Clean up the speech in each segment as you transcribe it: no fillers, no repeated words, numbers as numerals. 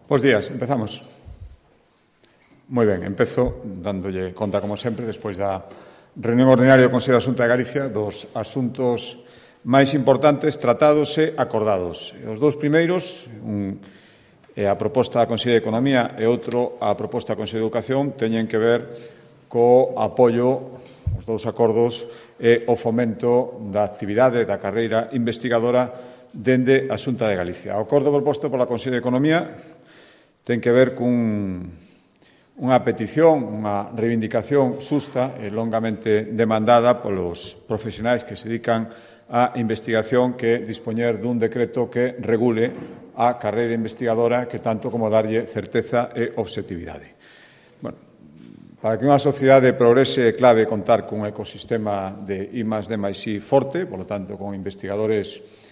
Bos días, empezamos. Moi ben, empezo dándolle conta, como sempre, despois da reunión ordinaria do Consello da Xunta de Galicia, dos asuntos máis importantes tratados e acordados. Os dous primeiros, un é a proposta da Consello de Economía e outro a proposta da Consello de Educación, teñen que ver co apoio, os dous acordos, e o fomento da actividade da carreira investigadora dende a Xunta de Galicia. O acordo proposto pola Consello de Economía ten que ver cunha petición, unha reivindicación xusta e longamente demandada polos profesionais que se dedican á investigación, que dispoñer dun decreto que regule a carreira investigadora, que tanto como darlle certeza e obxectividade. Bueno, para que unha sociedade progrese é clave contar cun ecosistema de I+D+I forte, polo tanto, con investigadores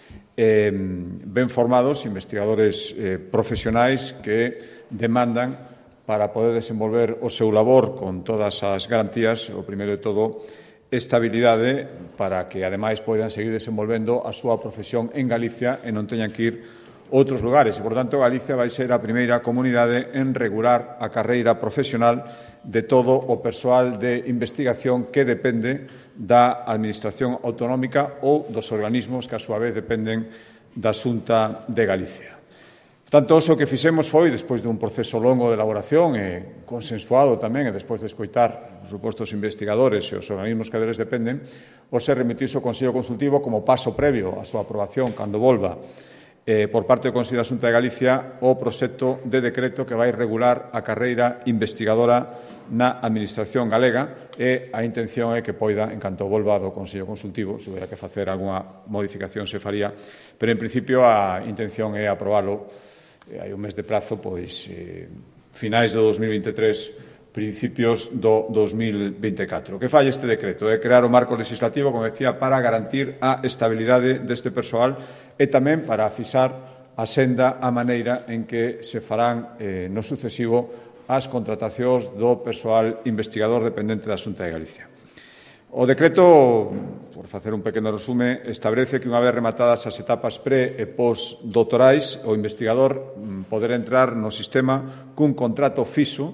ben formados, investigadores profesionais que demandan para poder desenvolver o seu labor con todas as garantías, o primeiro de todo, estabilidade para que, ademais, poidan seguir desenvolvendo a súa profesión en Galicia e non teñan que ir a outros lugares. E, por tanto, Galicia vai ser a primeira comunidade en regular a carreira profesional de todo o persoal de investigación que depende da Administración autonómica ou dos organismos que, a súa vez, dependen da Xunta de Galicia. Tanto, o que fixemos foi, despois dun proceso longo de elaboración e consensuado tamén, e despois de escoitar os supostos investigadores e os organismos que deles dependen, o se remitirse ao Consello Consultivo como paso previo á súa aprobación cando volva por parte do Consello da Xunta de Galicia o proxecto de decreto que vai regular a carreira investigadora na Administración galega, e a intención é que poida, en canto volva do Consello Consultivo, se hubiera que facer algunha modificación se faría, pero en principio a intención é aprobalo, hai un mes de prazo, pois finais do 2023, principios do 2024. O que fai este decreto é crear o marco legislativo, como decía, para garantir a estabilidade deste persoal e tamén para fixar a senda, a maneira en que se farán no sucesivo as contratacións do persoal investigador dependente da Xunta de Galicia. O decreto, por facer un pequeno resume, establece que unha vez rematadas as etapas pre e pós-doutorais, o investigador poderá entrar no sistema cun contrato fixo,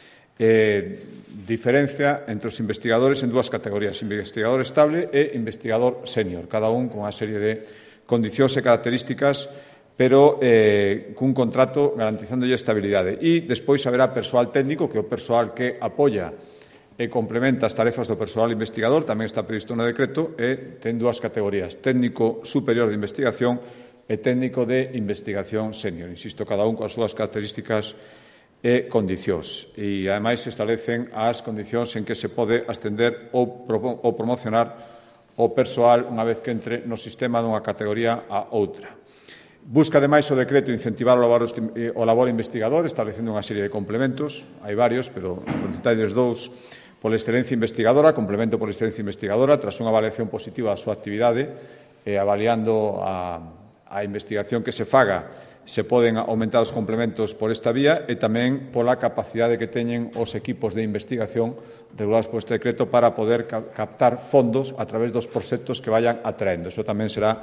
diferencia entre os investigadores en dúas categorías, investigador estable e investigador senior, cada un con unha serie de condicións e características, pero cun contrato garantizándolle estabilidade. E despois haberá persoal técnico, que é o persoal que apoia e complementa as tarefas do persoal investigador, tamén está previsto no decreto, e ten dúas categorías, técnico superior de investigación e técnico de investigación senior. Insisto, cada un coas súas características e condicións. E, ademais, se establecen as condicións en que se pode ascender ou promocionar o persoal unha vez que entre no sistema dunha categoría a outra. Busca, ademais, o decreto incentivar o labor investigador, establecendo unha serie de complementos. Hai varios, pero por citarles dous. Pola excelencia investigadora, complemento pola excelencia investigadora, tras unha avaliación positiva da súa actividade, avaliando a investigación que se faga, se poden aumentar os complementos por esta vía, e tamén pola capacidade que teñen os equipos de investigación regulados por este decreto para poder captar fondos a través dos proxectos que vayan atraendo. Iso tamén será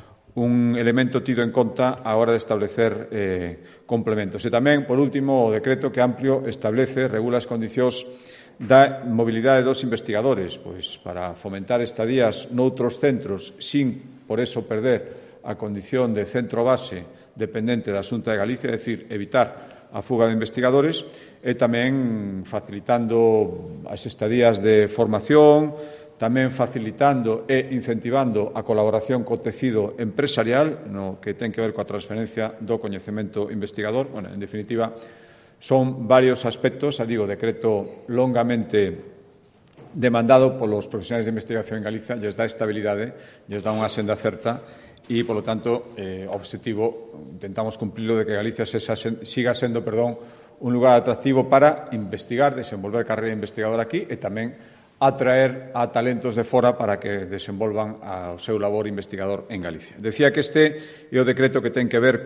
un elemento tido en conta á hora de establecer complementos. E tamén, por último, o decreto que amplio establece, regula as condicións da mobilidade dos investigadores, pois para fomentar estadías noutros centros sin, por eso, perder a condición de centro base dependente da Xunta de Galicia, é dicir, evitar a fuga de investigadores, e tamén facilitando as estadías de formación, tamén facilitando e incentivando a colaboración co tecido empresarial, no que ten que ver coa transferencia do coñecemento investigador. Bueno, en definitiva, son varios aspectos, digo, decreto longamente demandado polos profesionais de investigación en Galicia, lles dá estabilidade, lles dá unha senda certa e, polo tanto, o obxectivo, intentamos cumplirlo, de que Galicia siga sendo un lugar atractivo para investigar, desenvolver carreira investigadora aquí e tamén atraer a talentos de fora para que desenvolvan o seu labor investigador en Galicia. Decía que este é o decreto que ten que ver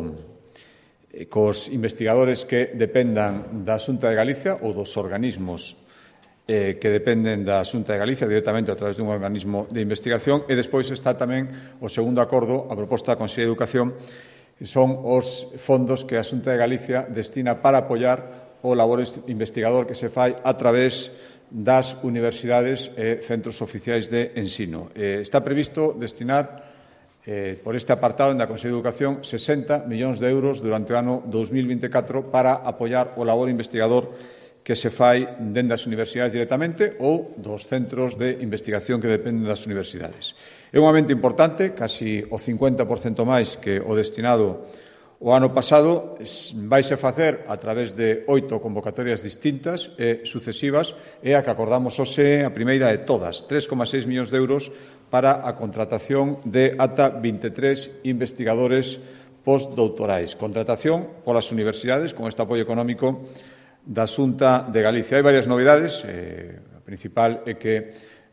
cos investigadores que dependan da Xunta de Galicia ou dos organismos que dependen da Xunta de Galicia directamente a través dun organismo de investigación, e despois está tamén o segundo acordo, a proposta da Consellería de Educación, son os fondos que a Xunta de Galicia destina para apoiar o labor investigador que se fai a través das universidades e centros oficiais de ensino. Está previsto destinar por este apartado da Consellería de Educación 60 millóns de euros durante o ano 2024 para apoiar o labor investigador que se fai dende das universidades directamente ou dos centros de investigación que dependen das universidades. É un aumento importante, casi o 50% máis que o destinado o ano pasado. Vaise facer a través de 8 convocatorias distintas e sucesivas, e a que acordamos hoxe a primeira de todas, 3,6 millóns de euros para a contratación de ata 23 investigadores postdoutorais. Contratación polas universidades con este apoio económico da Xunta de Galicia. Hai varias novidades. A principal é que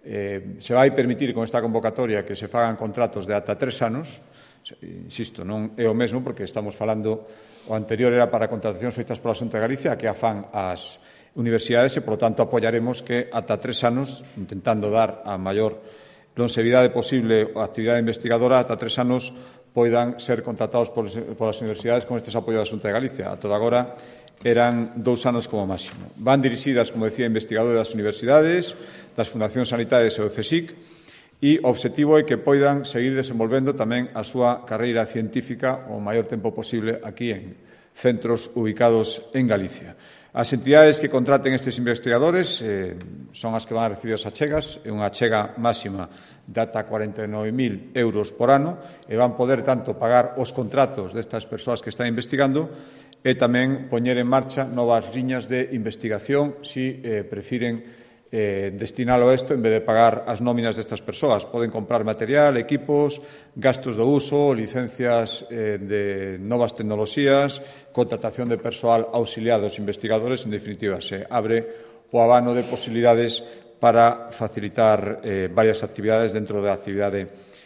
se vai permitir con esta convocatoria que se fagan contratos de ata 3 anos. Insisto, non é o mesmo porque estamos falando, o anterior era para contratacións feitas pola Xunta de Galicia, que a fan as universidades e, por lo tanto, apoiaremos que ata 3 anos, intentando dar a maior longevidade posible a actividade investigadora, ata 3 anos poidan ser contratados polas universidades con estes apoios da Xunta de Galicia. A toda agora eran 2 anos como máximo. Van dirixidas, como decía, a investigadores das universidades, das fundacións sanitarias e do CSIC, e o obxectivo é que poidan seguir desenvolvendo tamén a súa carreira científica o maior tempo posible aquí en centros ubicados en Galicia. As entidades que contraten estes investigadores son as que van a recibir as achegas, é unha achega máxima de ata 49.000 euros por ano, e van poder tanto pagar os contratos destas persoas que están investigando e tamén poñer en marcha novas liñas de investigación si prefiren destinalo a isto en vez de pagar as nóminas destas persoas. Poden comprar material, equipos, gastos do uso, licencias de novas tecnoloxías, contratación de persoal auxiliar dos investigadores. En definitiva, se abre o abano de posibilidades para facilitar varias actividades dentro da actividade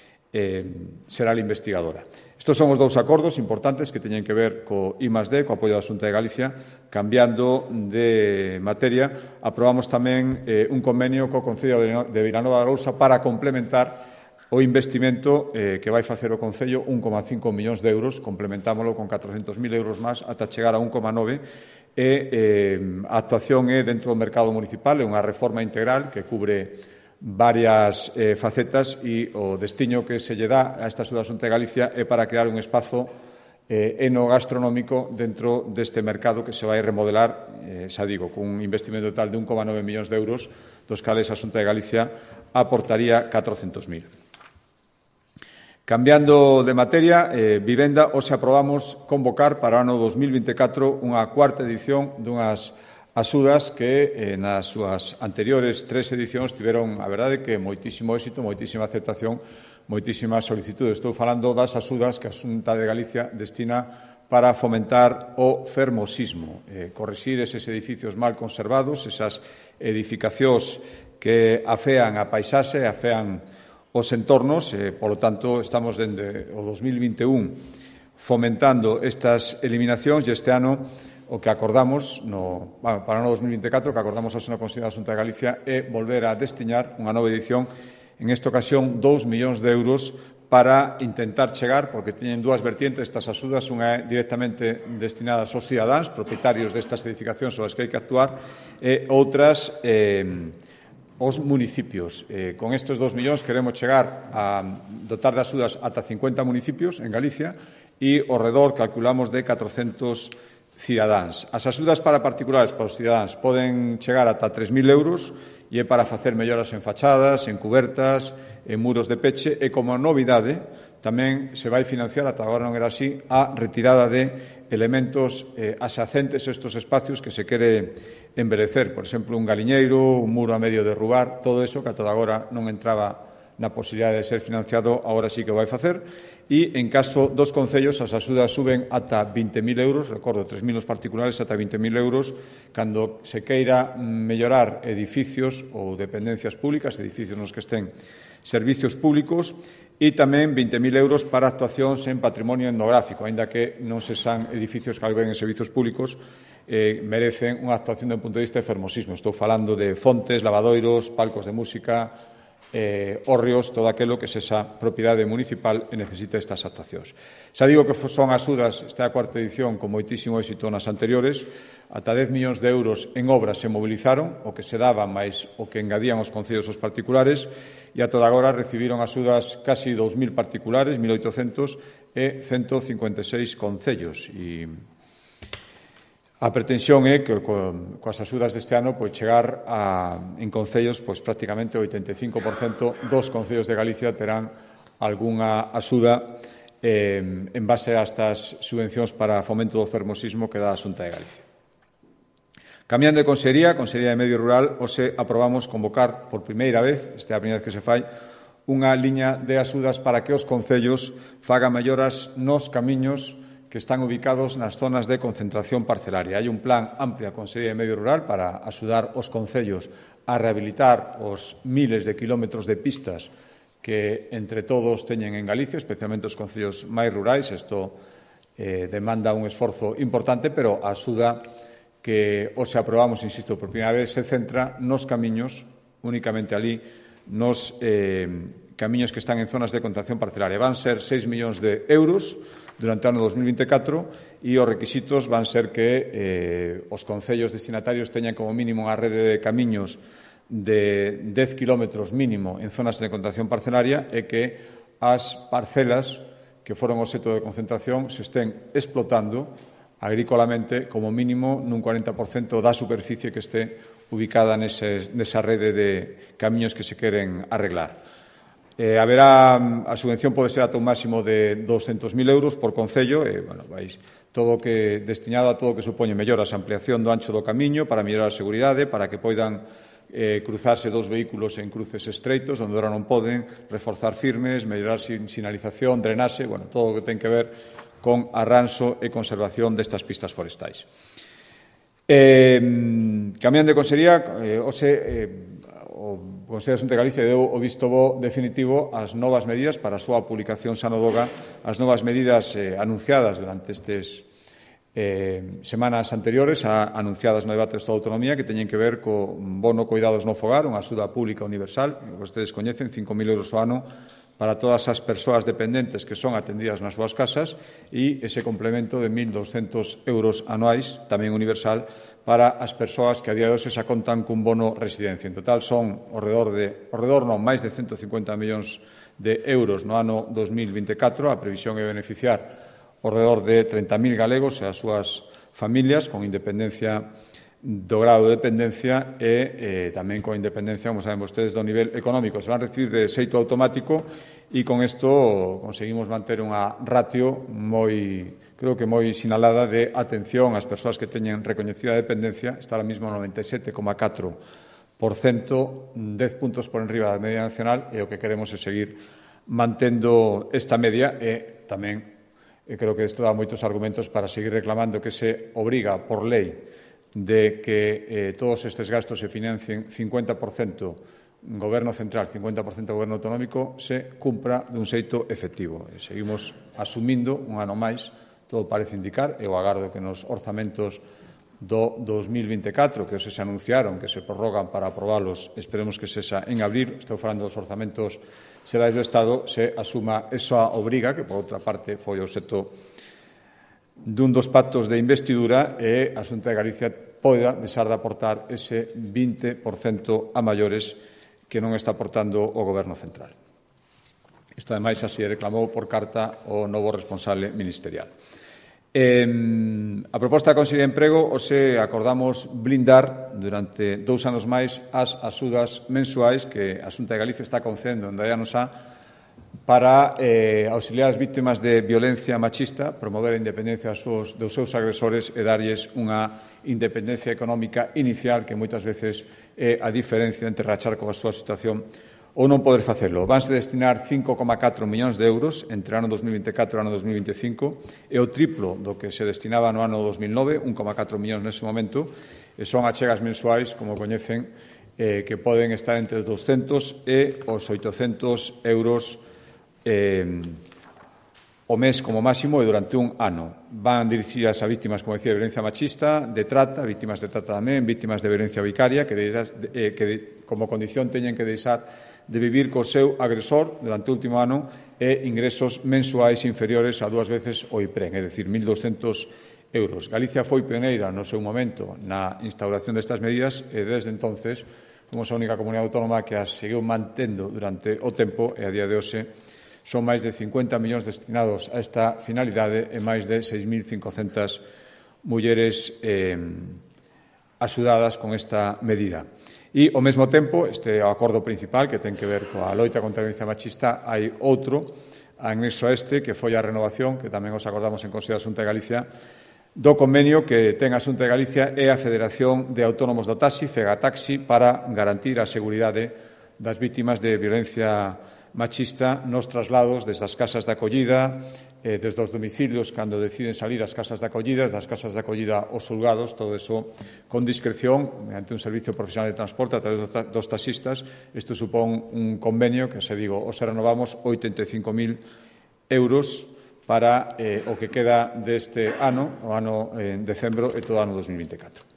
xeral investigadora. Estos son os 2 acordos importantes que teñen que ver co I+D, co apoio da Xunta de Galicia. Cambiando de materia, aprobamos tamén un convenio co Concello de Vilanova de Arousa para complementar o investimento que vai facer o Concello, 1,5 millóns de euros, complementámolo con 400.000 euros máis ata chegar a 1,9, e a actuación é dentro do mercado municipal, é unha reforma integral que cubre varias facetas, e o destiño que se lle dá a esta Xunta de Galicia é para crear un espazo enogastronómico dentro deste mercado que se vai remodelar, xa digo, cun investimento total de 1,9 millóns de euros, dos cales a Xunta de Galicia aportaría 400.000. Cambiando de materia, vivenda, hoxe aprobamos convocar para o ano 2024 unha cuarta edición dunhas axudas que nas súas anteriores 3 edicións tiveron, a verdade, que moitísimo éxito, moitísima aceptación, moitísimas solicitudes. Estou falando das axudas que a Xunta de Galicia destina para fomentar o fermosismo, corrixir eses edificios mal conservados, esas edificacións que afean a paisaxe, afean os entornos. Polo tanto, estamos dende o 2021 fomentando estas eliminacións, e este ano o que acordamos para o ano 2024, que acordamos hoxe na Consellería da Xunta de Galicia, é volver a destinar unha nova edición, en esta ocasión 2 millóns de euros, para intentar chegar, porque teñen 2 vertientes estas axudas. Unha é directamente destinada aos cidadáns, propietarios destas edificacións sobre as que hai que actuar, e outras os municipios. Con estes 2 millóns queremos chegar a dotar de axudas ata 50 municipios en Galicia, e ao redor calculamos de 400 cidadáns. As axudas para particulares, para os cidadáns, poden chegar ata 3.000 euros, e é para facer melloras en fachadas, en cubertas, en muros de peche, e como novidade tamén se vai financiar, ata agora non era así, a retirada de elementos asacentes a estes espacios que se quere embelecer. Por exemplo, un galiñeiro, un muro a medio derrubar, todo eso que ata agora non entraba na posibilidade de ser financiado, agora sí que vai facer. E, en caso dos concellos, as axudas suben ata 20.000 euros, recordo, 3.000 os particulares, ata 20.000 euros, cando se queira mellorar edificios ou dependencias públicas, edificios nos que estén servicios públicos, e tamén 20.000 euros para actuacións en patrimonio etnográfico, aínda que non se san edificios que alberguen servicios públicos, merecen unha actuación do punto de vista de fermosismo. Estou falando de fontes, lavadoiros, palcos de música, hórreos, todo aquilo que esa propiedade municipal e necesita estas actuacións. Xa digo que son axudas, esta é a cuarta edición, con moitísimo éxito nas anteriores, ata 10 millóns de euros en obras se mobilizaron, o que se daba máis o que engadían os concellos os particulares, e a toda agora recibiron axudas casi 2.000 particulares, 1.800, e 156 concellos. E a pretensión é que coas axudas deste ano chegar en concellos prácticamente o 85% dos concellos de Galicia terán algunha axuda en base a estas subvencións para fomento do fermosismo que dá a Xunta de Galicia. Cambiando de Consellería de Medio Rural, hoxe aprobamos convocar por primeira vez, esta é a primeira vez que se fai, unha liña de axudas para que os concellos fagan melloras nos camiños que están ubicados nas zonas de concentración parcelaria. Hai un plan amplio da Consellería de Medio Rural para axudar os concellos a rehabilitar os miles de kilómetros de pistas que entre todos teñen en Galicia, especialmente os concellos máis rurais. Isto demanda un esforzo importante, pero a axuda que hoxe aprobamos, insisto, por primeira vez, se centra nos camiños, únicamente ali, nos camiños que están en zonas de concentración parcelaria. Van ser 6 millóns de euros durante o ano 2024 e os requisitos van ser que os concellos destinatarios teñan como mínimo unha rede de camiños de 10 kilómetros mínimo en zonas de concentración parcelaria e que as parcelas que foron obxecto de concentración se estén explotando agrícolamente como mínimo nun 40% da superficie que este ubicada nesa rede de camiños que se queren arreglar. A subvención pode ser ata un máximo de 200.000 euros por concello, todo que destinado a todo o que supoñe melloras, ampliación do ancho do camiño para mellorar a seguridade, para que poidan cruzarse dos vehículos en cruces estreitos, onde ahora non poden, reforzar firmes, mellorar sinalización, drenaxe, todo o que ten que ver con arranxo e conservación destas pistas forestais. Cambiando de Consellería, o Consello da Xunta de Galicia deu o visto bo definitivo ás novas medidas para a súa publicación xa no DOGA, as novas medidas anunciadas durante estes semanas anteriores, anunciadas no debate do Estado de Autonomía, que teñen que ver co bono cuidados no fogar, unha axuda pública universal, que vostedes coñecen, 5.000 euros ao ano para todas as persoas dependentes que son atendidas nas súas casas e ese complemento de 1.200 euros anuais, tamén universal, para as persoas que a día de hoxe xa contan cun bono residencia. En total son máis de 150 millóns de euros no ano 2024. A previsión é beneficiar ao redor de 30.000 galegos e as súas familias con independencia do grado de dependencia e tamén con independencia, como saben vostedes, do nivel económico. Se van a recibir de xeito automático e con isto conseguimos manter unha ratio creo que moi sinalada de atención ás persoas que teñen recoñecida dependencia. Está ahora mesmo no 97,4%, 10 puntos por enriba da media nacional, e o que queremos é seguir mantendo esta media e tamén creo que isto dá moitos argumentos para seguir reclamando que se obriga por lei de que todos estes gastos se financien 50% Goberno central, 50% Goberno autonómico, se cumpra dun xeito efectivo. E seguimos asumindo un ano máis, todo parece indicar, e o agardo que nos orzamentos do 2024, que hoxe se anunciaron, que se prorrogan para aprobalos, esperemos que sexa en abril, estou falando dos orzamentos xerais do Estado, se asuma esa obriga, que por outra parte foi o obxecto dun dos pactos de investidura, e a Xunta de Galicia poida deixar de aportar ese 20% a maiores que non está aportando o Goberno central. Isto, ademais, así reclamou por carta o novo responsable ministerial. A proposta da Consellería de Emprego, hoxe acordamos blindar durante 2 anos máis as axudas mensuais que a Xunta de Galicia está concedendo en Daianos para auxiliar as vítimas de violencia machista, promover a independencia dos seus agresores e darlles unha independencia económica inicial que moitas veces é a diferencia entre rachar coa súa situación ou non poder facelo. Vanse destinar 5,4 millóns de euros entre o ano 2024 e o ano 2025, e o triplo do que se destinaba no ano 2009, 1,4 millóns nese momento, e son achegas mensuais, como coñecen, que poden estar entre os 200 e os 800 euros o mes como máximo e durante un ano. Van dirixidas a vítimas, como decía, de violencia machista, de trata, vítimas de trata tamén, vítimas de violencia vicaria, que como condición teñen que deixar de vivir co seu agresor durante o último ano e ingresos mensuais inferiores a 2 veces o IPREN, é dicir, 1.200 euros. Galicia foi pioneira no seu momento na instauración destas medidas e desde entonces fomos a única comunidade autónoma que as seguiu mantendo durante o tempo e a día de hoxe son máis de 50 millóns destinados a esta finalidade e máis de 6.500 mulleres axudadas con esta medida. E, ao mesmo tempo, este acordo principal que ten que ver coa loita contra a violencia machista, hai outro anexo a este que foi a renovación, que tamén os acordamos en Consello da Xunta de Galicia, do convenio que ten a Xunta de Galicia e a Federación de Autónomos do Taxi, Fegataxi, para garantir a seguridade das vítimas de violencia machista nos traslados desde as casas de acollida, desde os domicilios cando deciden salir as casas de acollida, das casas de acollida aos xulgados, todo eso con discreción, mediante un servicio profesional de transporte a través dos taxistas. Isto supón un convenio que, se renovamos 85.000 euros para o que queda deste ano, o ano en decembro e todo o ano 2024.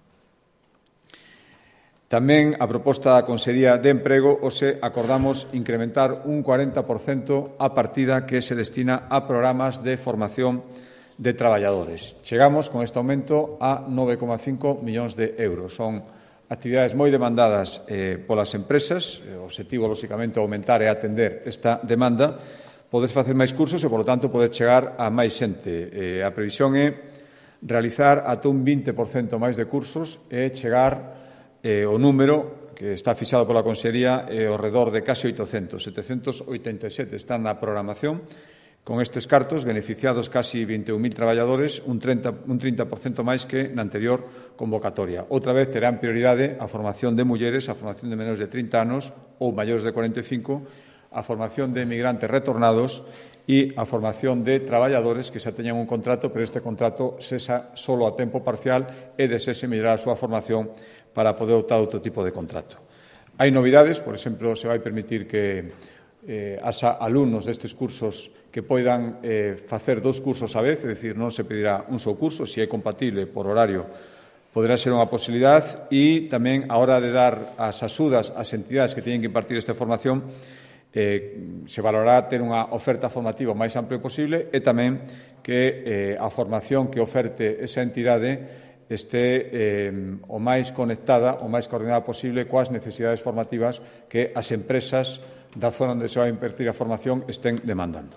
Tamén, a proposta da Consellería de Emprego, hoxe acordamos incrementar un 40% a partida que se destina a programas de formación de traballadores. Chegamos, con este aumento, a 9,5 millóns de euros. Son actividades moi demandadas polas empresas. O obxectivo, lóxicamente, é aumentar e atender esta demanda. Podes facer máis cursos e, polo tanto, poder chegar a máis xente. A previsión é realizar ata un 20% máis de cursos e chegar o número que está fixado pola Consellería é ao redor de case 800, 787 están na programación. Con estes cartos, beneficiados casi 21.000 traballadores, un 30% máis que na anterior convocatoria. Outra vez terán prioridade a formación de mulleres, a formación de menores de 30 anos ou maiores de 45, a formación de emigrantes retornados e a formación de traballadores que xa teñan un contrato, pero este contrato sexa solo a tempo parcial e desese mellorar a súa formación para poder optar a outro tipo de contrato. Hai novidades, por exemplo, se vai permitir que as alumnos destes cursos que poidan facer 2 cursos á vez, é dicir, non se pedirá un só curso, se é compatible por horario, poderá ser unha posibilidade, e tamén a hora de dar as axudas ás entidades que teñen que impartir esta formación, se valorará ter unha oferta formativa o máis amplia posible e tamén que a formación que oferte esa entidade este o máis conectada, o máis coordinada posible coas necesidades formativas que as empresas da zona onde se vai impartir a formación estén demandando.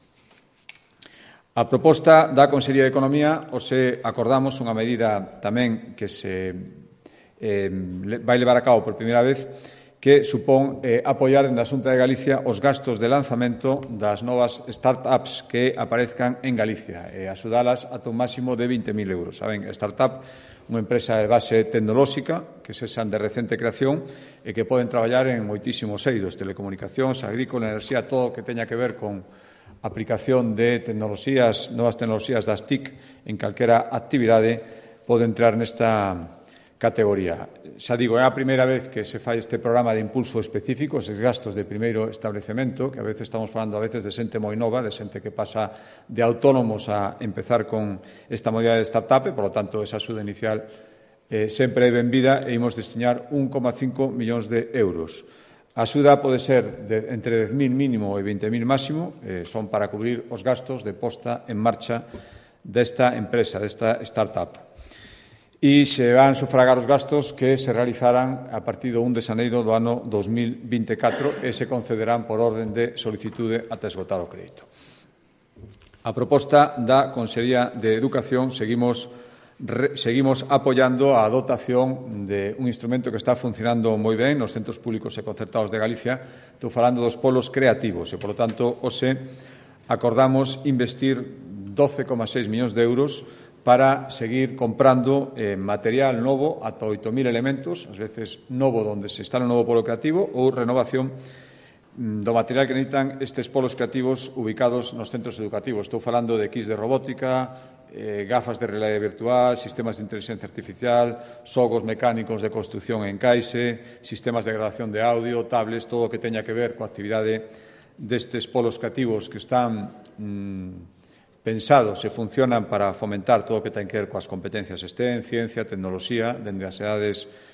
A proposta da Consellería de Economía, hoxe acordamos unha medida tamén que se vai levar a cabo por primeira vez, que supón apoiar en a Xunta de Galicia os gastos de lanzamento das novas startups que aparezcan en Galicia e axudalas ata un máximo de 20.000 euros. Saben, startup, unha empresa de base tecnolóxica que sexan de recente creación e que poden traballar en moitísimos eidos, telecomunicacións, agrícola, enerxía, todo o que teña que ver con aplicación de tecnoloxías, novas tecnoloxías das TIC en calquera actividade pode entrar nesta categoría. Xa digo, é a primeira vez que se fai este programa de impulso específico, eses gastos de primeiro establecemento, que a veces estamos falando de xente moi nova, de xente que pasa de autónomos a empezar con esta modalidade de startup, e, por lo tanto, esa axuda inicial sempre é benvida e imos destinar 1,5 millóns de euros. A axuda pode ser entre 10.000 mínimo e 20.000 máximo, son para cubrir os gastos de posta en marcha desta empresa, desta startup. E se van sufragar os gastos que se realizarán a partir do 1 de xaneiro do ano 2024 e se concederán por orden de solicitude ata esgotar o crédito. A proposta da Consellería de Educación seguimos apoiando a dotación de un instrumento que está funcionando moi ben nos centros públicos e concertados de Galicia. Estou falando dos polos creativos e, por lo tanto, hoxe acordamos investir 12,6 millóns de euros para seguir comprando material novo, ata 8.000 elementos, ás veces novo donde se instala un novo polo creativo, ou renovación do material que necesitan estes polos creativos ubicados nos centros educativos. Estou falando de kits de robótica, gafas de realidade virtual, sistemas de inteligencia artificial, xogos mecánicos de construción e encaixe, sistemas de grabación de audio, tablets, todo o que teña que ver coa actividade destes polos creativos que están pensados e funcionan para fomentar todo o que ten que ver coas competencias STEM, ciencia, tecnoloxía, dende as edades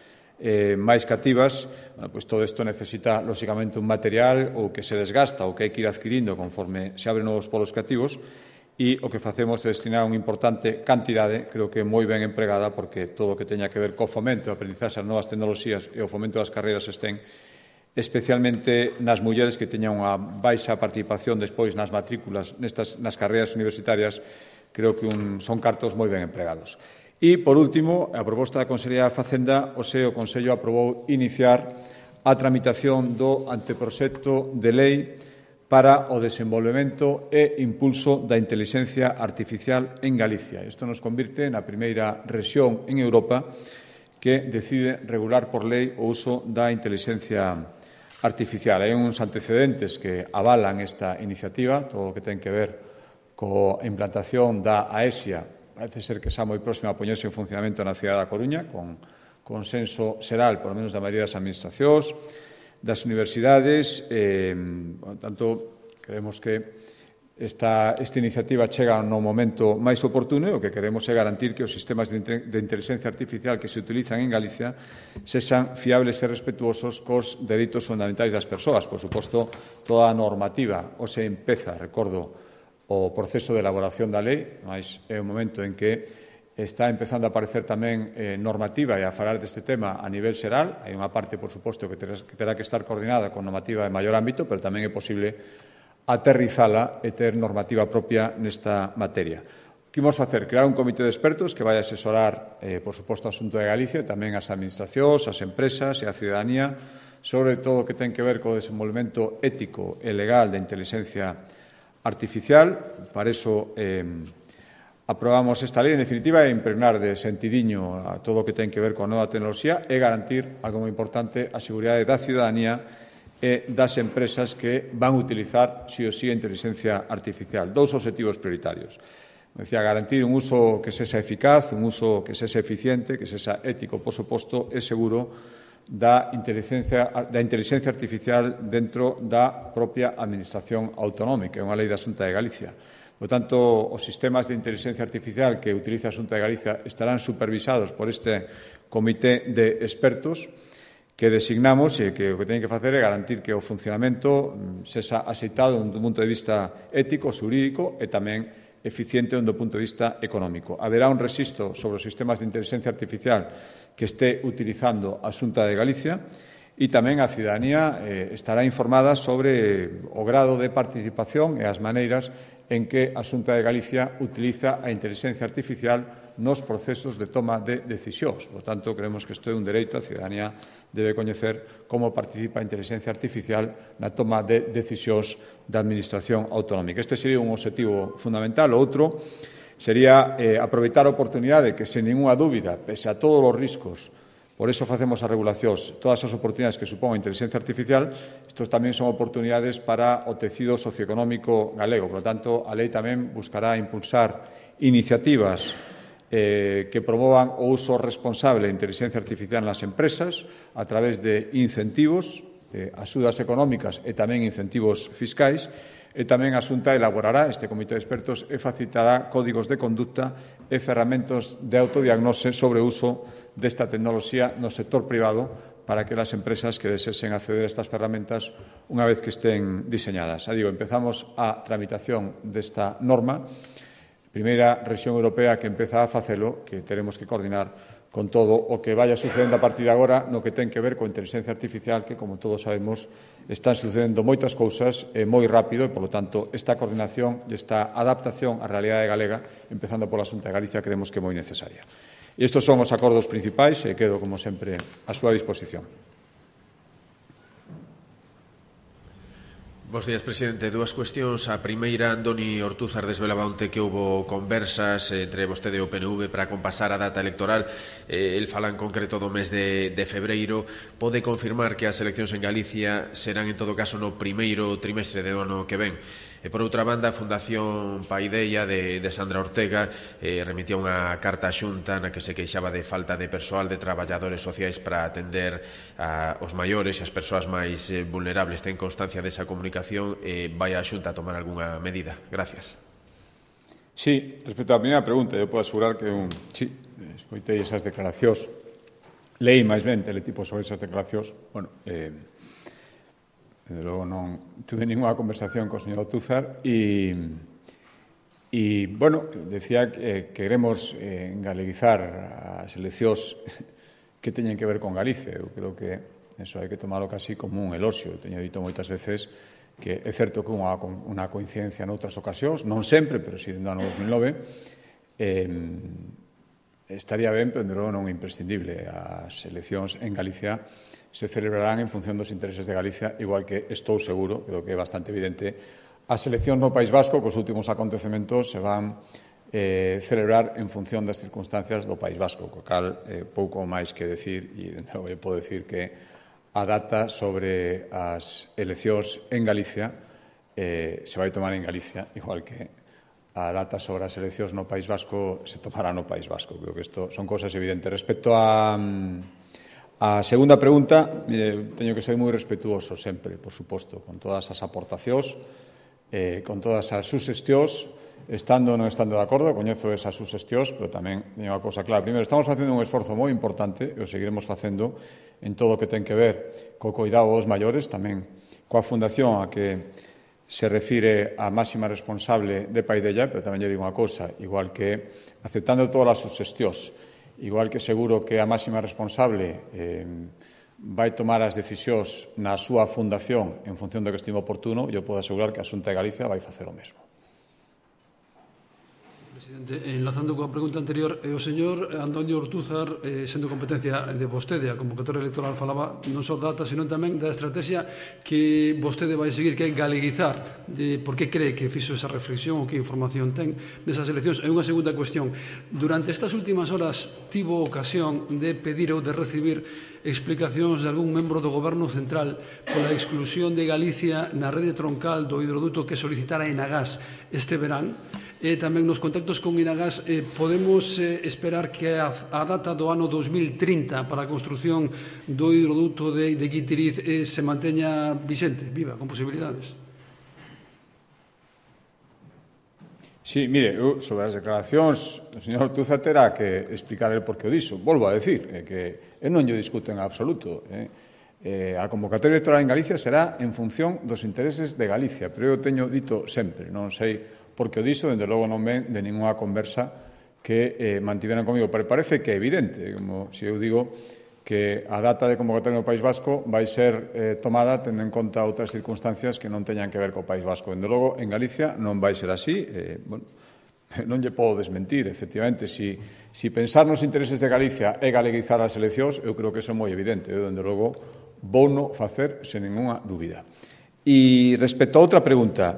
máis cativas, pois todo isto necesita, lóxicamente, un material ou que se desgasta ou que hai que ir adquirindo conforme se abren novos polos cativos, e o que facemos é destinar unha importante cantidade, creo que moi ben empregada, porque todo o que teña que ver co fomento, a aprendizaxe das novas tecnoloxías e o fomento das carreiras estén especialmente nas mulleres que teñan unha baixa participación despois nas matrículas nas carreiras universitarias, creo que son cartos moi ben empregados. E, por último, a proposta da Consellería de Facenda, o Consello aprobou iniciar a tramitación do anteproxecto de lei para o desenvolvemento e impulso da intelixencia artificial en Galicia. Isto nos convirte na primeira rexión en Europa que decide regular por lei o uso da intelixencia artificial. Hai uns antecedentes que avalan esta iniciativa, todo o que ten que ver coa implantación da AESIA, parece ser que xa moi próxima a poñerse en funcionamento na cidade da Coruña, con consenso xeral, por lo menos da maioría das administracións, das universidades. Por tanto, creemos que esta iniciativa chega no momento máis oportuno e o que queremos é garantir que os sistemas de inteligencia artificial que se utilizan en Galicia sexan fiables e respetuosos cos dereitos fundamentais das persoas. Por suposto, toda a normativa o se empeza, recordo, o proceso de elaboración da lei, mas é un momento en que está empezando a aparecer tamén normativa e a falar deste tema a nivel xeral. Hai unha parte, por suposto, que terá que estar coordinada con normativa de maior ámbito, pero tamén é posible aterrizala e ter normativa propia nesta materia. Que imos facer? Crear un comité de expertos que vai a asesorar, por suposto, o asunto de Galicia, tamén as administracións, as empresas e a cidadanía, sobre todo o que ten que ver co desenvolvemento ético e legal da inteligencia artificial. Para iso aprobamos esta lei, en definitiva, e impregnar de sentidiño a todo o que ten que ver con a nova tecnoloxía e garantir, algo moi importante, a seguridade da cidadanía e das empresas que van a utilizar, sí ou sí, a inteligencia artificial. Dous obxectivos prioritarios. Como decía, garantir un uso que sexa eficaz, un uso que sexa eficiente, que sexa ético, por suposto, e seguro da inteligencia artificial dentro da propia Administración autonómica. É unha lei da Xunta de Galicia. Por tanto, os sistemas de inteligencia artificial que utiliza a Xunta de Galicia estarán supervisados por este comité de expertos que designamos e que o que teñen que facer é garantir que o funcionamento sexa axeitado do punto de vista ético, xurídico e tamén eficiente do punto de vista económico. Haberá un rexistro sobre os sistemas de inteligencia artificial que este utilizando a Xunta de Galicia e tamén a cidadanía estará informada sobre o grado de participación e as maneiras en que a Xunta de Galicia utiliza a inteligencia artificial nos procesos de toma de decisións. Por tanto, creemos que isto é un dereito, a cidadanía debe coñecer como participa a inteligencia artificial na toma de decisións da Administración autonómica. Este sería un obxectivo fundamental. O outro sería aproveitar a oportunidade que, sen ninguna dúbida, pese a todos os riscos, por iso facemos as regulacións, todas as oportunidades que supón a inteligencia artificial, estos tamén son oportunidades para o tecido socioeconómico galego. Por lo tanto, a lei tamén buscará impulsar iniciativas que promovan o uso responsable da inteligencia artificial nas empresas a través de incentivos, de axudas económicas e tamén incentivos fiscais, e tamén a Xunta elaborará, este comité de expertos, e facilitará códigos de conducta e ferramentas de autodiagnose sobre o uso desta tecnoloxía no sector privado para que as empresas que desesen acceder a estas ferramentas unha vez que estén diseñadas. Empezamos a tramitación desta norma, primeira rexión europea que empeza a facelo, que teremos que coordinar con todo o que vaya sucedendo a partir de agora no que ten que ver coa inteligencia artificial, que, como todos sabemos, están sucedendo moitas cousas moi rápido e, polo tanto, esta coordinación e esta adaptación á realidade galega, empezando pola Xunta de Galicia, creemos que é moi necesaria. E estes son os acordos principais e quedo, como sempre, a súa disposición. Bos días, presidente. Dúas cuestións. A primeira, Andoni Ortúzar desvelaba onte que houbo conversas entre vostede e o PNV para compasar a data electoral. El fala en concreto do mes de febreiro. Pode confirmar que as eleccións en Galicia serán, en todo caso, no primeiro trimestre do ano que ven? E, por outra banda, a Fundación Paideia de Sandra Ortega remitía unha carta á Xunta na que se queixaba de falta de persoal, de traballadores sociais para atender aos maiores e as persoas máis vulnerables. Ten constancia desa comunicación e vai a Xunta a tomar algunha medida? Gracias. Sí, respecto á primeira pregunta, eu podo asegurar que sí, escoitei esas declaracións leí máis ben Teletipo sobre esas declaracións. Bueno, desde logo non tuve ninguna conversación co señor Ortúzar e bueno, decía que queremos galeguizar as eleccións que teñen que ver con Galicia. Eu creo que eso hai que tomarlo casi como un eloxio. Teño dito moitas veces que é certo que unha coincidencia noutras ocasións, non sempre, pero si dentro do ano 2009, estaría ben, pero non é imprescindible. As eleccións en Galicia se celebrarán en función dos intereses de Galicia, igual que estou seguro, creo que é bastante evidente, as eleccións no País Vasco, cos últimos acontecementos, se van celebrar en función das circunstancias do País Vasco, co cal pouco máis que decir, e eu podo decir que a data sobre as eleccións en Galicia se vai tomar en Galicia, igual que a data sobre as eleccións no País Vasco se tomará no País Vasco. Creo que isto son cosas evidentes. Respecto a segunda pregunta, mire, teño que ser moi respetuoso sempre, por suposto, con todas as aportacións, con todas as suxestións, estando ou non estando de acordo, coñezo esas suxestións, pero tamén teño unha cousa clara. Primeiro, estamos facendo un esforzo moi importante, e o seguiremos facendo en todo o que ten que ver co coidado dos maiores, tamén coa fundación a que se refire a máxima responsable de Paidella, pero tamén lle digo unha cousa, igual que aceptando todas as suxestións, igual que seguro que a máxima responsable vai tomar as decisións na súa fundación en función do que estime oportuno, eu podo asegurar que a Xunta de Galicia vai facer o mesmo. Presidente, enlazando coa pregunta anterior, o señor Antonio Ortúzar, sendo competencia de vostede, a convocatoria electoral falaba non só data, senón tamén da estrategia que vostede vai seguir, que é galeguizar. Por que cree que fixo esa reflexión ou que información ten nesas eleccións? E unha segunda cuestión. Durante estas últimas horas tivo ocasión de pedir ou de recibir explicacións de algún membro do Goberno Central pola exclusión de Galicia na rede troncal do hidroduto que solicitara Enagás este verán. Tamén nos contactos con Enagás podemos esperar que a data do ano 2030 para a construción do hidroduto de Guitiriz se manteña vixente, viva, con posibilidades. Sí, mire, eu sobre as declaracións o señor Ortúzar terá que explicar el por que o dixo. Volvo a decir, que eu non lle discuto en absoluto. A convocatoria electoral en Galicia será en función dos intereses de Galicia, pero eu teño dito sempre, non sei por que o dixo, dende logo non ven de ninguna conversa que mantiveran comigo, pero parece que é evidente, como se eu digo que a data de convocatoria no País Vasco vai ser tomada tendo en conta outras circunstancias que non teñan que ver co País Vasco. Dende logo, en Galicia non vai ser así. Bueno, non lle podo desmentir, efectivamente. Si pensar nos intereses de Galicia é galeguizar as eleccións, eu creo que iso é moi evidente. Eu, dende logo, vouno facer sen ninguna dúbida. E respecto a outra pregunta,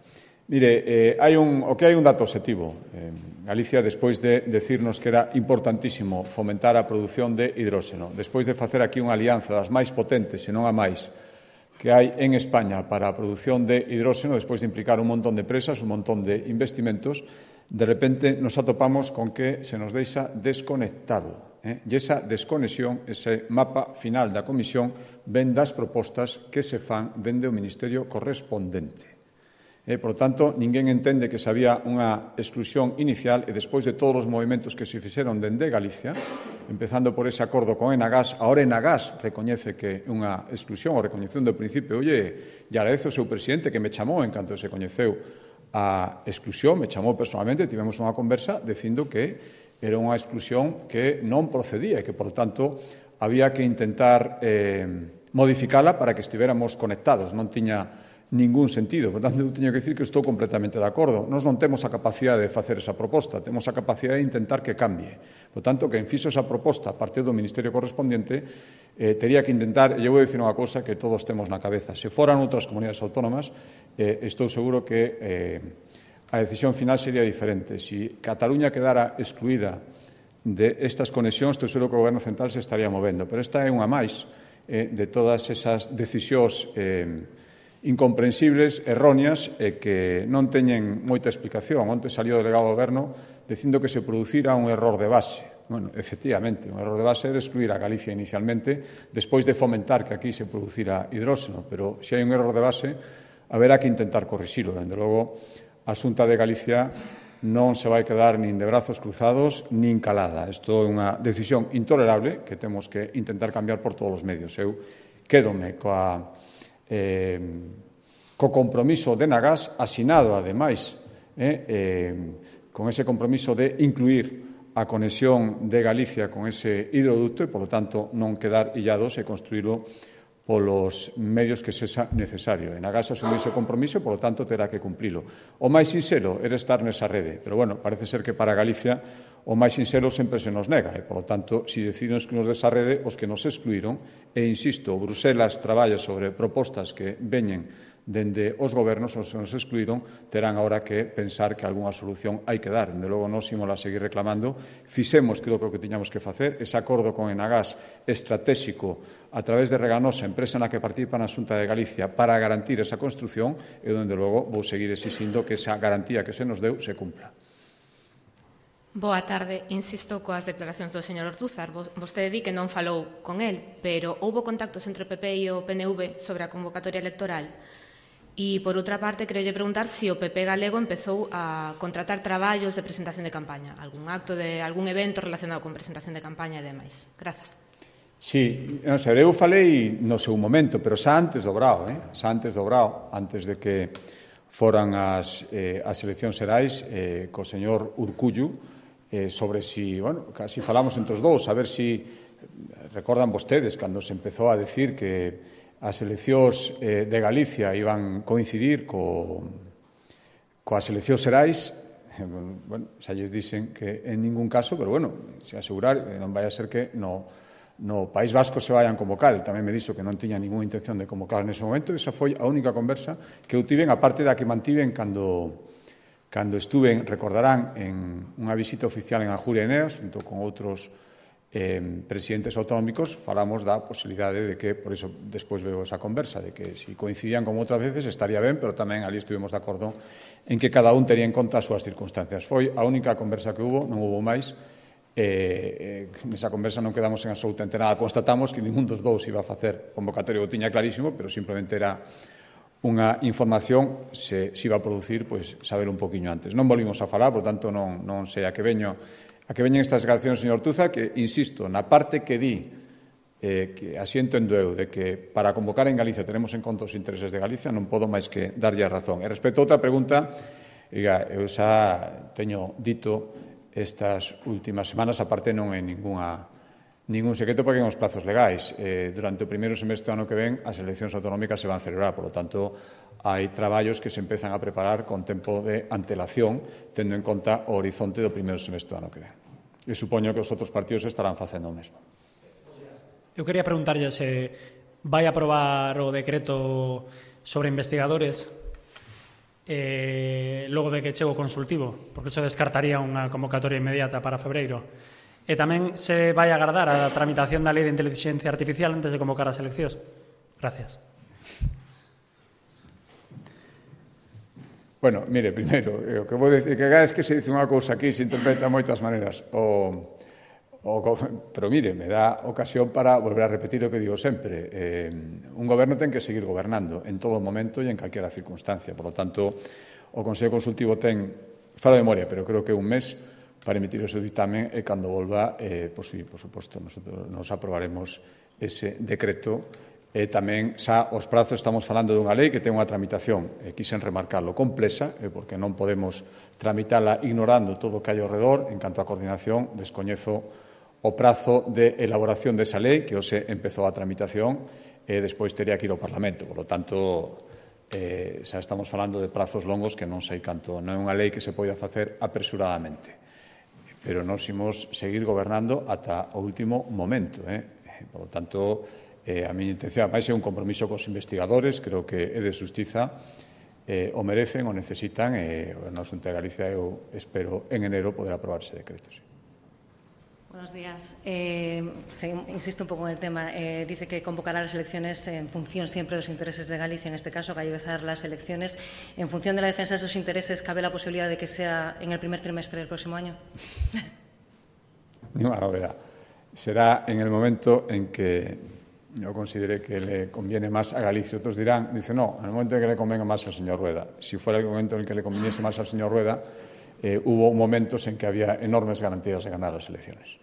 mire, hai un dato obxectivo. Galicia, despois de decirnos que era importantísimo fomentar a produción de hidróxeno, despois de facer aquí unha alianza das máis potentes, se non a máis, que hai en España para a produción de hidróxeno, despois de implicar un montón de empresas, un montón de investimentos, de repente nos atopamos con que se nos deixa desconectado. E esa desconexión, ese mapa final da Comisión, ven das propostas que se fan dende o Ministerio correspondente. Por tanto, ninguén entende que se había unha exclusión inicial e despois de todos os movimentos que se fixeron dende Galicia, empezando por ese acordo con Enagás, ahora Enagás recoñece que é unha exclusión, ou recoñección do principio. Oye, e agradezo ao seu presidente que me chamou en canto se coñeceu a exclusión, me chamou personalmente, tivemos unha conversa dicindo que era unha exclusión que non procedía e que, por tanto, había que intentar modificala para que estiveramos conectados. Non tiña ningún sentido. Por tanto, eu teño que dicir que estou completamente de acordo. Nós non temos a capacidade de facer esa proposta, temos a capacidade de intentar que cambie. Por tanto, quen fixo esa proposta a partir do Ministerio correspondiente tería que intentar, e eu vou dicir unha cousa que todos temos na cabeza, se foran outras comunidades autónomas, estou seguro que a decisión final sería diferente. Si Cataluña quedara excluída de estas conexións, estou seguro que o Goberno Central se estaría movendo. Pero esta é unha máis de todas esas decisións incomprensibles, erróneas, e que non teñen moita explicación. Onte salió o delegado do Goberno dicindo que se producira un error de base. Bueno, efectivamente, un error de base era excluir a Galicia inicialmente, despois de fomentar que aquí se producira hidróxeno, pero se hai un error de base, haberá que intentar corrixilo. Dende logo, a Xunta de Galicia non se vai quedar nin de brazos cruzados nin calada. Isto é unha decisión intolerable que temos que intentar cambiar por todos os medios. Eu quédome co compromiso de Nagas, asinado, ademais, con ese compromiso de incluir a conexión de Galicia con ese hidroducto e, polo tanto, non quedar illados e construílo polos medios que sexa necesario. En Nagas asumiu ese compromiso, polo tanto, terá que cumprilo. O máis sinxelo era estar nesa rede, pero, bueno, parece ser que para Galicia o máis sinxelo sempre se nos nega, e, polo tanto, se deciden excluirnos desa rede, os que nos excluíron, e, insisto, Bruselas traballa sobre propostas que veñen dende os gobernos, os que nos excluíron, terán agora que pensar que algunha solución hai que dar. Dende logo, nós ímola a seguir reclamando. Fixemos, creo que o que tiñamos que facer, ese acordo con Enagás estratégico a través de Reganosa, empresa na que participa na Xunta de Galicia, para garantir esa construción, e, dende logo, vou seguir exixindo que esa garantía que se nos deu se cumpla. Boa tarde. Insisto coas declaracións do señor Ortúzar. Vostede di que non falou con el, pero houbo contactos entre o PP e o PNV sobre a convocatoria electoral. E, por outra parte, quero preguntar se o PP galego empezou a contratar traballos de presentación de campaña, algún acto de algún evento relacionado con presentación de campaña e demais. Grazas. Sí, non sei, eu falei no seu momento, pero xa antes do Brao, antes de que foran as eleccións xerais, co señor Urcullu, sobre si, bueno, casi falamos entre os dous, a ver si recordan vostedes cando se empezou a decir que as eleccións de Galicia iban coincidir coas eleccións xerais. Bueno, xa lles dixen que en ningún caso, pero, bueno, se asegurar, non vai a ser que no País Vasco se vayan convocar. El tamén me dixo que non tiña ninguna intención de convocar nese momento. Esa foi a única conversa que eu tiven, aparte da que mantiven cando estuve, recordarán, en unha visita oficial en Ajuria Eneas, junto con outros presidentes autonómicos, falamos da posibilidade de que, por iso despois veo esa conversa, de que se coincidían como outras veces estaría ben, pero tamén ali estuvimos de acordo en que cada un tería en conta as súas circunstancias. Foi a única conversa que hubo, non hubo máis. Nesa conversa non quedamos en absolutamente nada. Constatamos que ningún dos dous iba a facer convocatorio, o tiña clarísimo, pero simplemente era unha información, se iba a producir, pois saber un poquinho antes. Non volvimos a falar, por tanto, non sei a que veñen estas declaracións, señor Ortúzar, que, insisto, na parte que di, que asiento en eu, de que para convocar en Galicia tenemos en conta os intereses de Galicia, non podo máis que darlle a razón. E respecto a outra pregunta, eu xa teño dito estas últimas semanas, aparte non é ningún secreto porque en os plazos legais. Durante o primeiro semestre do ano que ven, as eleccións autonómicas se van celebrar, por lo tanto, hai traballos que se empezan a preparar con tempo de antelación, tendo en conta o horizonte do primeiro semestre do ano que ven. E supoño que os outros partidos estarán facendo o mesmo. Eu quería preguntarlle se vai aprobar o decreto sobre investigadores logo de que chegue o consultivo, porque iso descartaría unha convocatoria inmediata para febreiro. E tamén se vai agardar a tramitación da Lei de Inteligencia Artificial antes de convocar as eleccións. Gracias. Bueno, mire, primeiro, o que vou dicir que cada vez que se dice unha cousa aquí se interpreta de moitas maneiras. Pero mire, me dá ocasión para volver a repetir o que digo sempre. Un goberno ten que seguir gobernando en todo momento e en calquera circunstancia. Por lo tanto, o Consello Consultivo ten, falo de memoria, pero creo que un mes para emitir o seu ditamen e cando volva, por suposto, nos aprobaremos ese decreto. E tamén, xa, os prazos, estamos falando dunha lei que ten unha tramitación, quixen remarcarlo, complexa, porque non podemos tramitala ignorando todo o que hai ao redor. En canto á coordinación, descoñezo o prazo de elaboración desa lei, que hoxe empezou a tramitación, e despois tería que ir ao Parlamento. Por lo tanto, xa estamos falando de prazos longos que non sei canto. Non é unha lei que se poida facer apresuradamente. Pero nós imos seguir gobernando ata o último momento. Por lo tanto, a miña intención vai ser un compromiso cos investigadores, creo que é de xustiza, o merecen, o necesitan, e na Xunta de Galicia eu espero en enero poder aprobar ese decreto. Sí. Buenos días. Insisto un pouco en el tema. Dice que convocará las elecciones en función siempre de los intereses de Galicia, en este caso, gallegizar las elecciones. En función de la defensa de esos intereses, ¿cabe la posibilidad de que sea en el primer trimestre del próximo año? Ninguna novedad. Será en el momento en que yo considere que le conviene más a Galicia. Otros dicen no, en el momento en que le convenga más al señor Rueda. Si fuera el momento en el que le conviniese más al señor Rueda, hubo momentos en que había enormes garantías de ganar as elecciones.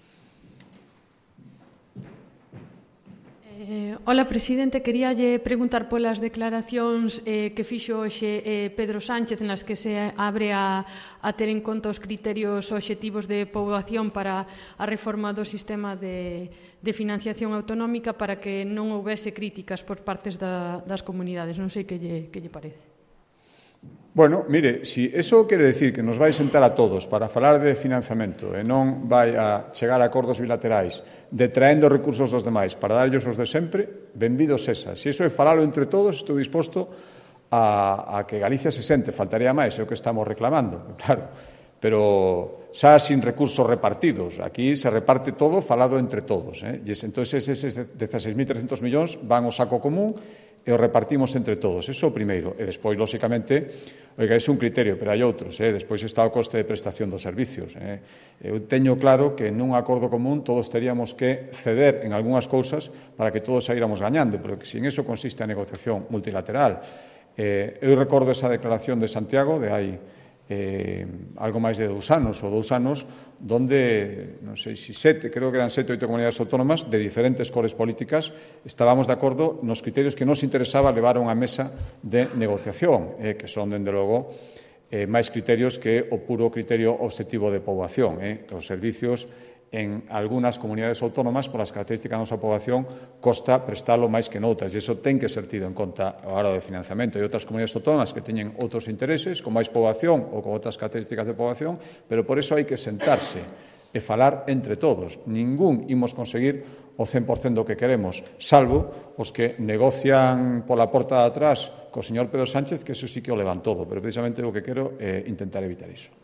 Hola, presidente. Queríalle preguntar polas declaracións que fixo hoxe Pedro Sánchez nas que se abre a ter en conta os criterios obxectivos de poboación para a reforma do sistema de financiación autonómica para que non houbese críticas por partes das comunidades. Non sei que lle parece. Bueno, mire, si eso quere decir que nos vai sentar a todos para falar de financiamento e non vai a chegar a acordos bilaterais detraendo recursos dos demais para darlles os de sempre, benvidos esas. Se iso é falalo entre todos, estou disposto a que Galicia se sente, faltaría máis, é o que estamos reclamando, claro, pero xa sin recursos repartidos. Aquí se reparte todo falado entre todos. E entón, eses 16.300 millóns van ao saco común e o repartimos entre todos. Eso é o primeiro. E despois, lóxicamente, oiga, é un criterio, pero hai outros. Despois está o coste de prestación dos servicios. Eu teño claro que nun acordo común todos teríamos que ceder en algunhas cousas para que todos saíramos gañando, pero que sin eso consiste a negociación multilateral. Eu recordo esa declaración de Santiago de hai algo máis de 2 anos, donde, non sei se 7, creo que eran 7 ou 8 comunidades autónomas de diferentes cores políticas, estábamos de acordo nos criterios que nos interesaba levar a unha mesa de negociación, que son, dende logo, máis criterios que o puro criterio obxectivo de poboación, que os servicios en algunhas comunidades autónomas, polas características da nosa poboación, costa prestalo máis que noutras, e iso ten que ser tido en conta a hora do financiamento. Hai outras comunidades autónomas que teñen outros intereses, con máis poboación ou con outras características de poboación, pero por iso hai que sentarse e falar entre todos. Ningún imos conseguir o 100% do que queremos, salvo os que negocian pola porta de atrás co señor Pedro Sánchez, que eso sí que o levan todo, pero precisamente o que quero é intentar evitar iso.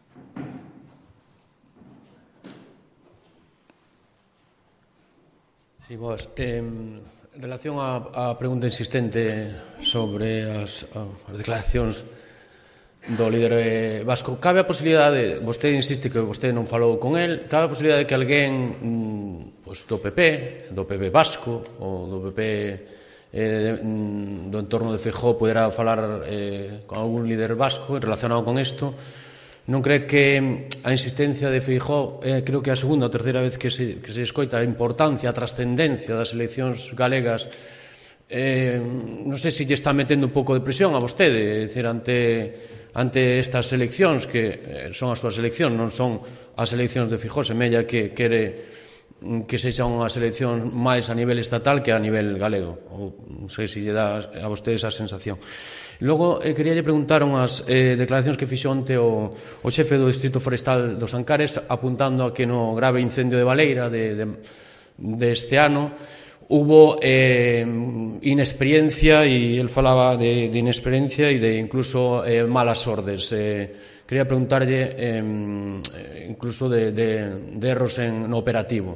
Sí, boas. En relación á pregunta insistente sobre as declaracións do líder vasco, cabe a posibilidade, vostede insiste que vostede non falou con el, cabe a posibilidade de que alguén do PP vasco ou do PP do entorno de Feijóo pudera falar con algún líder vasco relacionado con isto? Non cree que a insistencia de Feijóo, creo que é a segunda ou terceira vez que se escoita a importancia, a trascendencia das eleccións galegas, non sei se lle está metendo un pouco de presión a vostede, é dicir, ante estas eleccións, que son as súas eleccións, non son as eleccións de Feijóo, semella que quere que sexan unhas eleccións máis a nivel estatal que a nivel galego, ou non sei se lle dá a vostede esa sensación. Logo, queríalle preguntar unhas declaracións que fixo onte o xefe do Distrito Forestal dos Ancares, apuntando a que no grave incendio de Baleira deste ano hubo inexperiencia, e el falaba de inexperiencia e de incluso malas ordes. Quería preguntarlle incluso de erros no operativo.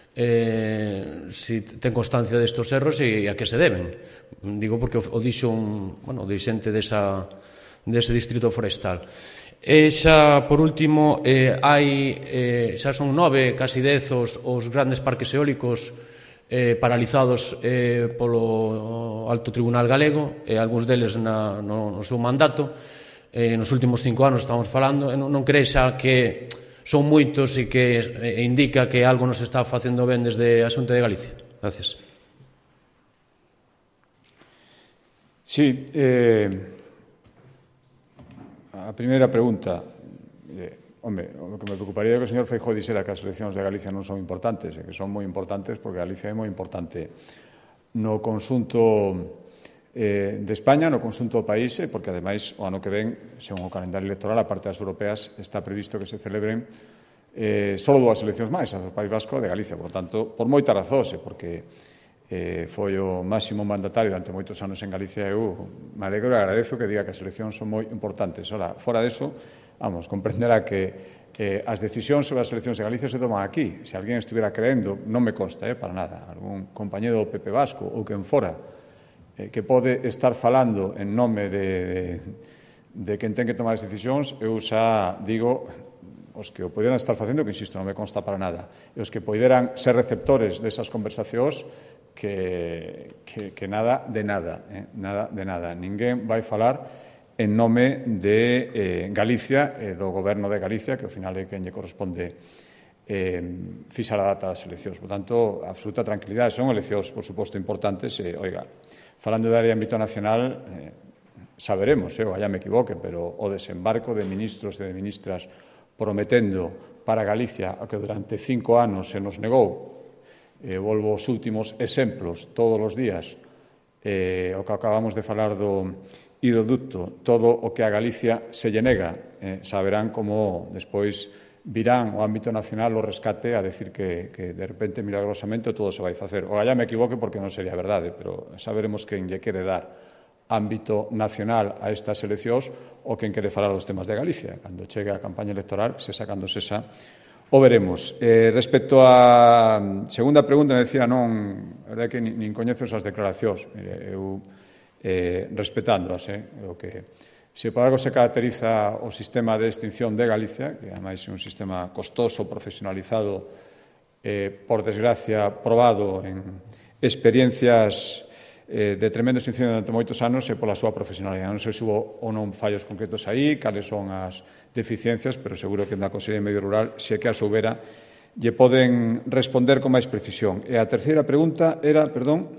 Si ten constancia destos erros e a que se deben. Digo porque o dixo o dirixente dese distrito forestal. E xa, por último, xa son 9, casi 10 os grandes parques eólicos paralizados polo Alto Tribunal Galego, e algúns deles no seu mandato. Nos últimos 5 anos estamos falando, non cree xa que son moitos e que indica que algo nos está facendo ben desde a Xunta de Galicia? Gracias. Sí, a primeira pregunta, home, o que me preocuparía é que o señor Feijóo dixera que as eleccións de Galicia non son importantes, e que son moi importantes porque Galicia é moi importante no conxunto de España, no conxunto do país, porque ademais o ano que ven, según o calendario electoral, a parte das europeas, está previsto que se celebren só 2 eleccións máis, as do País Vasco e de Galicia. Por tanto, por moitas razóns, porque foi o máximo mandatario durante moitos anos en Galicia, eu me alegro e agradezo que diga que as eleccións son moi importantes. Ora, fora deso, comprenderá que as decisións sobre as eleccións de Galicia se toman aquí. Se alguén estuviera creendo, non me consta, para nada, algún compañero do PP Vasco ou quen fora, que pode estar falando en nome de quen ten que tomar as decisións, eu xa digo os que o poderan estar facendo, que insisto, non me consta para nada, e os que poderan ser receptores desas conversacións, que nada de nada, nada de nada. Ninguén vai falar en nome de Galicia e do Goberno de Galicia, que ao final é quen lle corresponde fixar a data das eleccións. Por tanto, absoluta tranquilidade. Son eleccións, por suposto, importantes. Oiga, falando da área de ámbito nacional, saberemos, ojalá me equivoque, pero o desembarco de ministros e de ministras prometendo para Galicia o que durante 5 anos se nos negou, volvo aos últimos exemplos todos os días, o que acabamos de falar do hidroducto, todo o que a Galicia se lle nega, saberán como despois virán o ámbito nacional o rescate a decir que de repente, milagrosamente, todo se vai facer. Ojalá me equivoque porque non sería verdade, pero saberemos quen lle quere dar ámbito nacional a estas eleccións ou quen quere falar dos temas de Galicia. Cando chegue a campaña electoral, se sacando esa, o veremos. Respecto á segunda pregunta, me decía, non, a verdade que nin coñezo esas declaracións. Eu, respetándoas, o que se por algo se caracteriza o sistema de extinción de Galicia, que ademais é un sistema costoso, profesionalizado, por desgracia, probado en experiencias de tremendo extinción durante moitos anos e pola súa profesionalidade. Non sei se hubo ou non fallos concretos aí, cales son as deficiencias, pero seguro que na Consellería de Medio Rural, se que as houbera, lle poden responder con máis precisión. E a terceira pregunta era, perdón?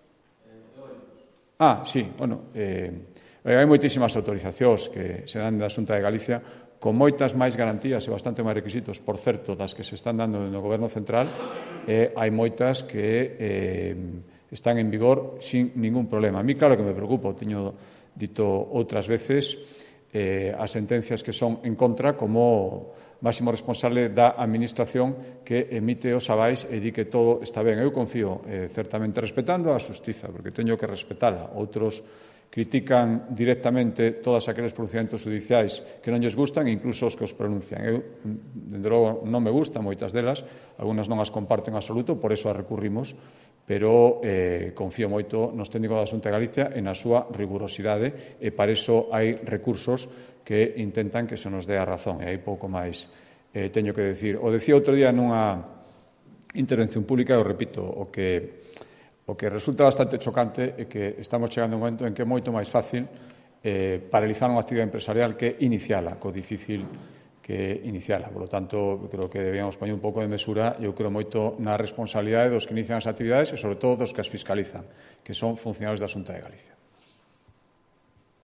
Sí, bueno, hai moitísimas autorizacións que se dan da Xunta de Galicia con moitas máis garantías e bastante máis requisitos, por certo, das que se están dando no Goberno Central, hai moitas que están en vigor sin ningún problema. A mí, claro que me preocupa, teño dito outras veces, as sentencias que son en contra como máximo responsable da Administración que emite os avais e di que todo está ben. Eu confío, certamente, respetando a xustiza, porque teño que respetala. Outros critican directamente todas aqueles pronunciamentos judiciais que non lles gustan, incluso os que os pronuncian. Eu, dende logo, non me gustan moitas delas, algunhas non as comparto en absoluto, por eso as recurrimos, pero confío moito nos técnicos da Xunta de Galicia e na súa rigurosidade, e para iso hai recursos que intentan que se nos dé a razón, e hai pouco máis teño que decir. O decía outro día nunha intervención pública, eu repito, o que resulta bastante chocante é que estamos chegando a un momento en que é moito máis fácil paralizar unha actividade empresarial que iniciala, co difícil que iniciala. Por lo tanto, creo que debíamos poñer un pouco de mesura, eu creo moito na responsabilidade dos que inician as actividades e, sobre todo, dos que as fiscalizan, que son funcionarios da Xunta de Galicia.